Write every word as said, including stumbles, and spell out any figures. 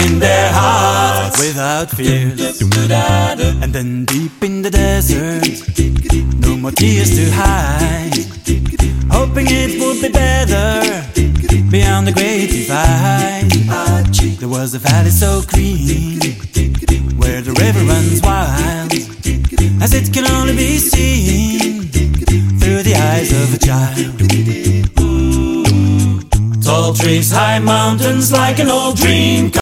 in their hearts without fears. And then deep in the desert, no more tears to hide, hoping it would be better beyond the great divide. There was a valley so green, where the river runs wild, as it can only be seen through the eyes of a child. Tall trees, high mountains, like an old dream